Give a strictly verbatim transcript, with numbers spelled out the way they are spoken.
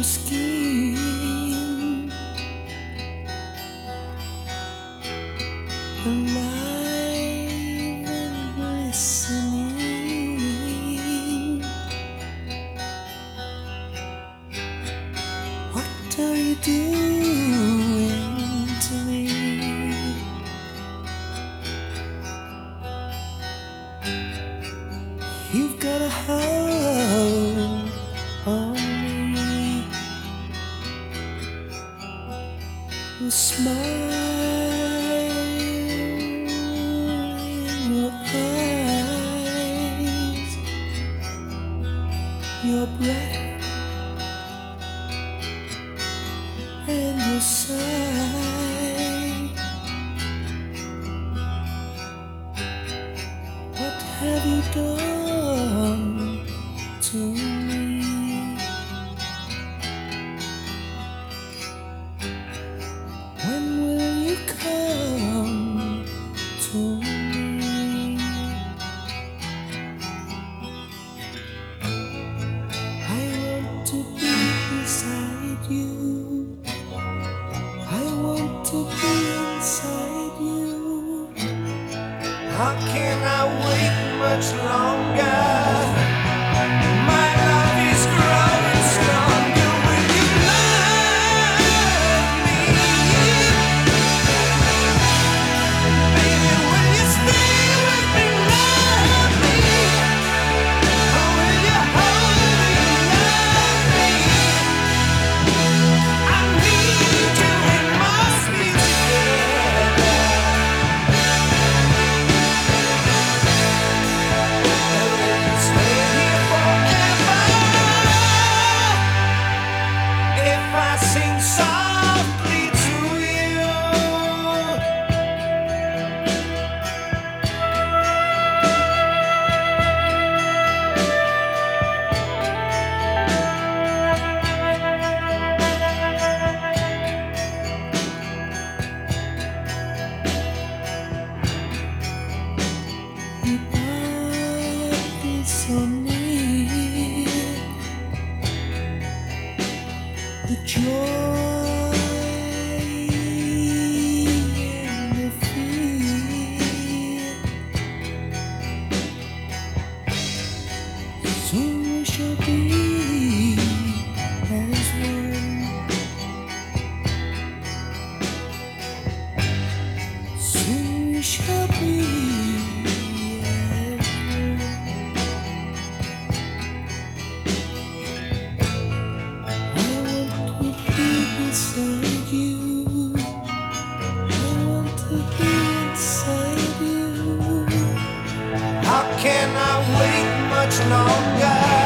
your skin, alive and glistening. What are you doing to me? You've got a hold on me. Your smile in your eyes, your breath and your sigh. What have you done to me? When will you come to me? I want to be beside you. I want to be inside you. How can I wait much longer? My love is growing stronger. Will you love me? Baby, will you stay with me, love me? Or will you hold me, love me? I need you, we must be together. Stay here forever. If I sing softly to you, Your body so near, the joy and the fear. Soon we shall be as one. Soon we shall be as one. I want to be beside you. I want to be inside you. how can I wait much longer?